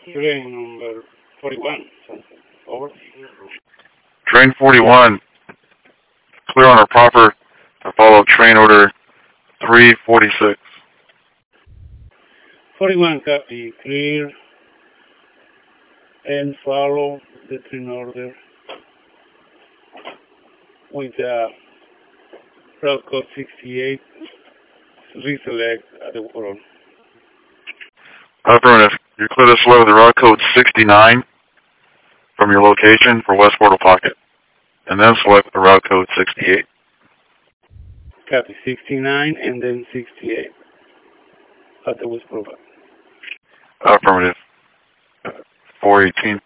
Train number 41. Over. Train 41, clear on our proper to follow train order 346. 41 copy, clear, and follow the train order with route code 68, reselect the world. Affirmative. You clear this way with the route code 69 from your location for West Portal Pocket, and then select the route code 68. Copy 69 and then 68 at the West Portal. Affirmative. 418.